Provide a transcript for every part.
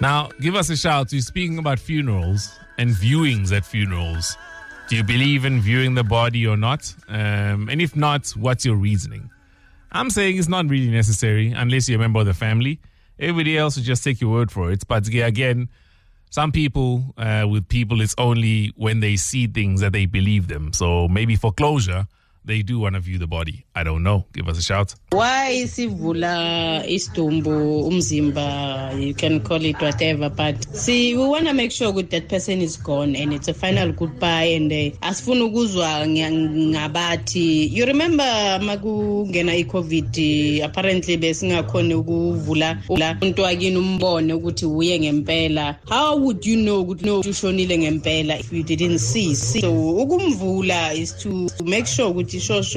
Now, give us a shout. You're speaking about funerals and viewings at funerals. Do you believe in viewing the body or not? And if not, what's your reasoning? I'm saying it's not really necessary unless you're a member of the family. Everybody else will just take your word for it. But again, some people, with people, it's only when they see things that they believe them. So maybe for closure, they do want to view the body. I don't know. Give us a shout. Why sivula istumbu umzimba, you can call it whatever, but see, we want to make sure that person is gone and it's a final goodbye. And asifuna ukuzwa ngabathi, you remember makungena iCovid, apparently besingakhona ukuvula umuntu akini umbone ukuthi uye ngempela. How would you know ukuthi ushonile ngempela if you didn't see? So ukumvula is to make sure ukuthi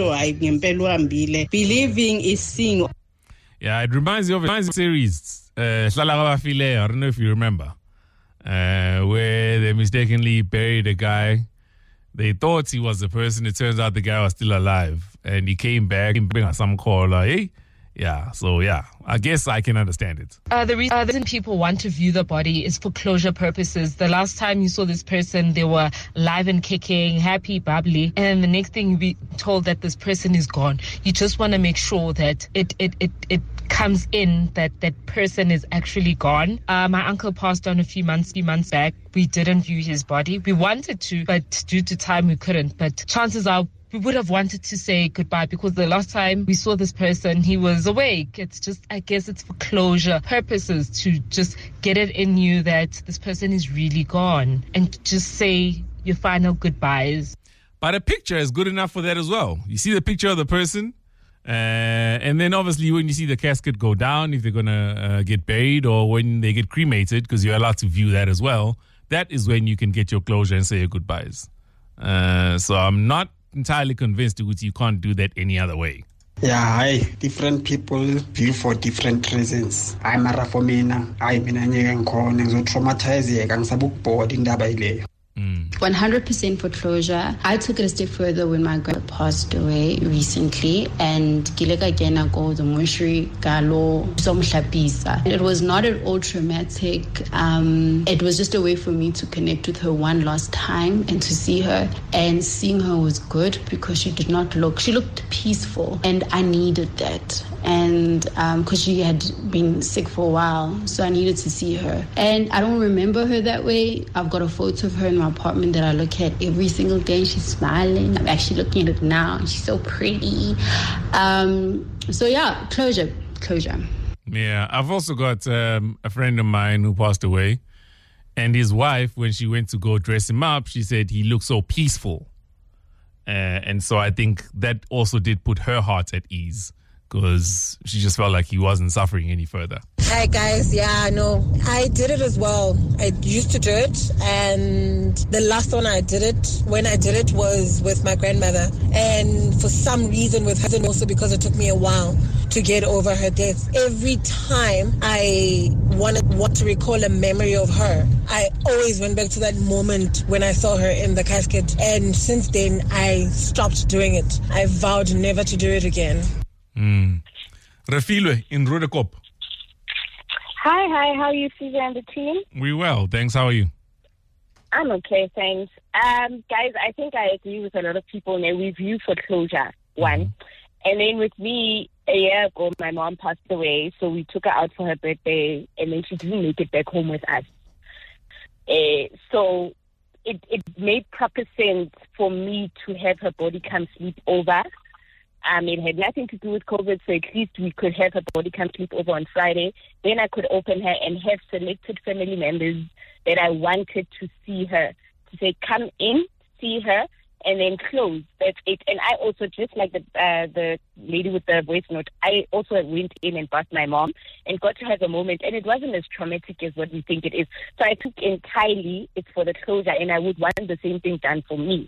believing is seeing. Yeah, it reminds you of a series, Hlala Kabafile, I don't know if you remember, where they mistakenly buried a guy. They thought he was the person. It turns out the guy was still alive. And he came back and bring some call, hey? Yeah, so yeah, I guess I can understand it. The reason people want to view the body is for closure purposes. The last time you saw this person, they were alive and kicking, happy, bubbly, and then the next thing you be told that this person is gone. You just want to make sure that it comes in that that person is actually gone. My uncle passed on a few months back. We didn't view his body. We wanted to, but due to time we couldn't. But chances are we would have wanted to say goodbye because the last time we saw this person, he was awake. It's just, I guess it's for closure purposes to just get it in you that this person is really gone and just say your final goodbyes. But a picture is good enough for that as well. You see the picture of the person, and then obviously when you see the casket go down, if they're going to get buried or when they get cremated, because you're allowed to view that as well, that is when you can get your closure and say your goodbyes. So I'm not entirely convinced that you can't do that any other way. Yeah, different people view for different reasons. Mara for mina, mina ngeke ngikhona ngizotraumatizeka ngisabukubhoda indaba ileyo. 100% for closure. I took it a step further when my grandpa passed away recently, and Gilega go the mortuary galo somhlapisa. It was not at all traumatic. It was just a way for me to connect with her one last time and to see her. And seeing her was good because she looked peaceful, and I needed that. And because she had been sick for a while, so I needed to see her. And I don't remember her that way. I've got a photo of her in my apartment that I look at every single day. She's smiling. I'm actually looking at it now. She's so pretty. So yeah, closure. Yeah, I've also got a friend of mine who passed away, and his wife, when she went to go dress him up, she said he looked so peaceful. And so I think that also did put her heart at ease, because she just felt like he wasn't suffering any further. Hi guys, yeah, no, I did it as well. I used to do it, and the last one when I did it was with my grandmother, and for some reason with her, also because it took me a while to get over her death. Every time I want to recall a memory of her, I always went back to that moment when I saw her in the casket, and since then I stopped doing it. I vowed never to do it again. Refilwe in Rudekop. Hi, how are you, Caesar and the team? We well, thanks. How are you? I'm okay, thanks. Guys, I think I agree with a lot of people. We view for closure, one. And then with me, a year ago, my mom passed away, so we took her out for her birthday, and then she didn't make it back home with us. So it made proper sense for me to have her body come sleep over. It had nothing to do with COVID, so at least we could have her body come sleep over on Friday. Then I could open her and have selected family members that I wanted to see her, to say, come in, see her, and then close. That's it. And I also, just like the lady with the voice note, I also went in and bathed my mom and got to have a moment. And it wasn't as traumatic as what we think it is. So I took entirely, it's for the closure, and I would want the same thing done for me.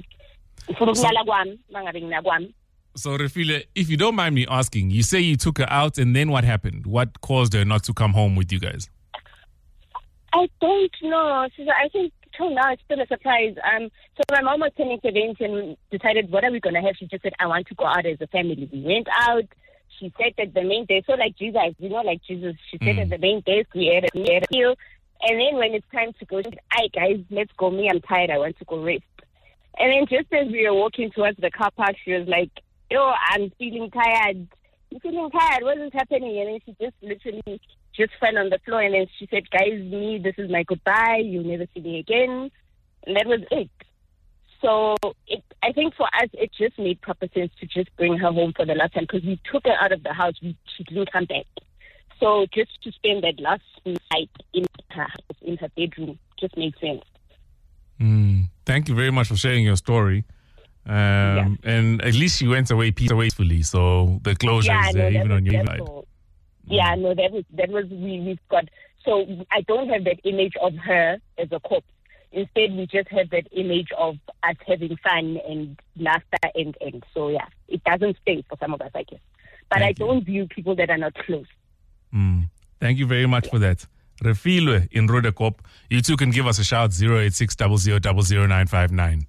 So, Refile, if you don't mind me asking, you say you took her out, and then what happened? What caused her not to come home with you guys? I don't know. So I think till now it's still a surprise. So my mom was turning 70 and decided, what are we going to have? She just said, I want to go out as a family. We went out. She said that the main day, so like Jesus, like Jesus, she said that the main day we had a meal. And then when it's time to go, she said, "Aye, guys, let's go. Me, I'm tired. I want to go rest." And then just as we were walking towards the car park, she was like, "Yo, I'm feeling tired. You feeling tired? What is happening?" And then she just literally just fell on the floor. And then she said, "Guys, me, this is my goodbye. You'll never see me again." And that was it. So I think for us, it just made proper sense to just bring her home for the last time, because we took her out of the house. She didn't come back. So just to spend that last night in her house, in her bedroom, just made sense. Thank you very much for sharing your story. And at least she went away peacefully. So the closure is there, even on your side. Yeah, no, that was we've got. So I don't have that image of her as a corpse. Instead, we just have that image of us having fun and laughter and. So yeah, it doesn't stay for some of us, I guess. But I don't view people that are not close. Thank you very much for that. Refilwe in Rudekop. You too can give us a shout, 086 00 00959.